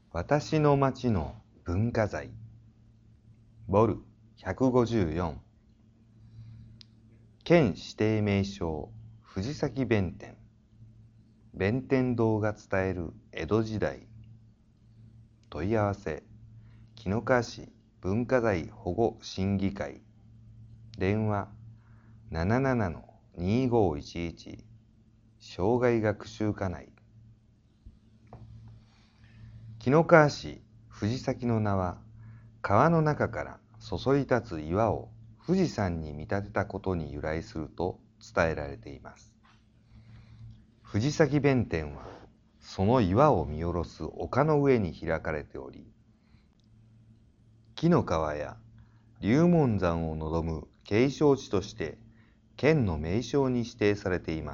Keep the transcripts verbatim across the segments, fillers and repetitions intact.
私の町の文化財ボルひゃくごじゅうよん県指定名勝藤崎弁天弁天堂が伝える江戸時代問い合わせ紀の川市文化財保護審議会電話 ななななのにごいちいち 障害学習課内紀の川市藤崎の名は川の中からそそり立つ岩を富士山に見立てたことに由来すると伝えられています。藤崎弁天はその岩を見下ろす丘の上に開かれており、紀の川や龍門山を望む景勝地として県の名勝に指定されています。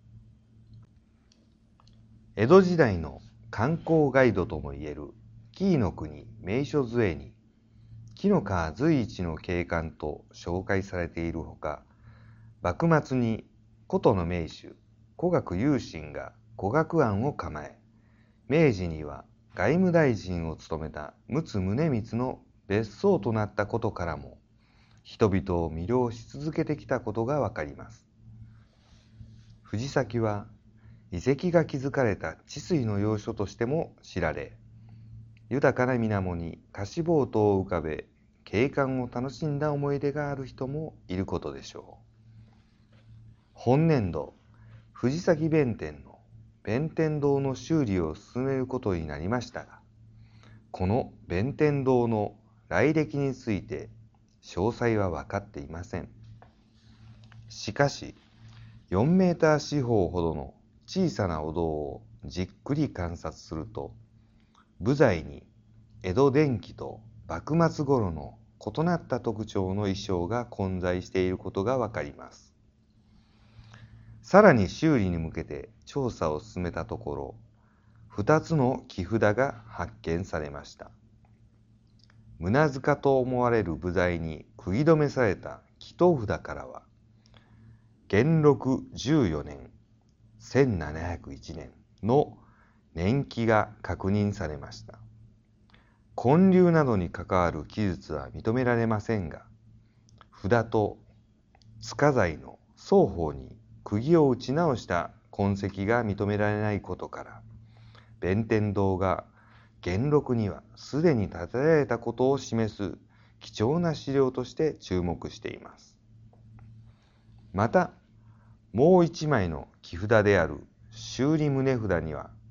江戸時代の観光ガイドともいえる紀伊の国名所図会に紀の川随一の景観と紹介されているほか、幕末に古都の名手古学勇信が古学庵を構え、明治には外務大臣を務めた陸奥宗光の別荘となったことからも人々を魅了し続けてきたことがわかります。藤崎は遺跡が築かれた治水の要所としても知られ、豊かな水面に貸しボートを浮かべ景観を楽しんだ思い出がある人もいることでしょう。本年度藤崎弁天の弁天堂の修理を進めることになりましたが、この弁天堂の来歴について詳細は分かっていません。しかしよんメーター四方ほどの小さなお堂をじっくり観察すると、部材に江戸前期と幕末頃の異なった特徴の衣装が混在していることがわかります。さらに修理に向けて調査を進めたところ、ふたつの木札が発見されました。胸塚と思われる部材に釘止めされた木頭札からは、元禄じゅうよねんせんななひゃくいちねんの年季が確認されました。建立などに関わる記述は認められませんが、札と塚材の双方に釘を打ち直した痕跡が認められないことから、弁天堂が元禄にはすでに建てられたことを示す貴重な資料として注目しています。また、もう一枚の木札である修理棟札には、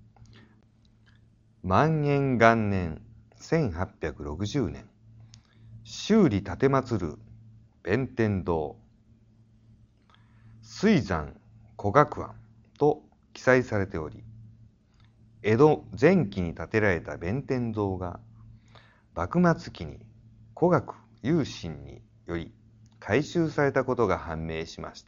万延元年せんはっぴゃくろくじゅうねん、修理立て祀る弁天堂水山古学庵と記載されており、江戸前期に建てられた弁天堂が幕末期に古学勇信により改修されたことが判明しました。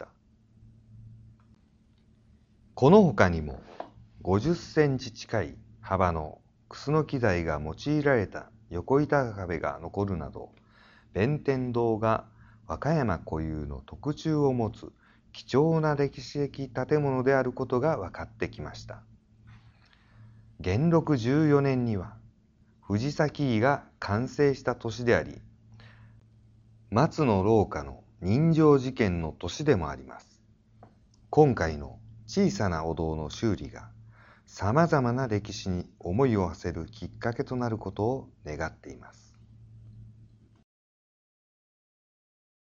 この他にもごじゅっセンチ近い幅のクスノキ材が用いられた横板壁が残るなど、弁天堂が和歌山固有の特徴を持つ貴重な歴史的建物であることが分かってきました。元禄じゅうよねんには藤崎井が完成した年であり、松野廊下の人情事件の年でもあります。今回の小さなお堂の修理がさまざまな歴史に思いを馳せるきっかけとなることを願っています。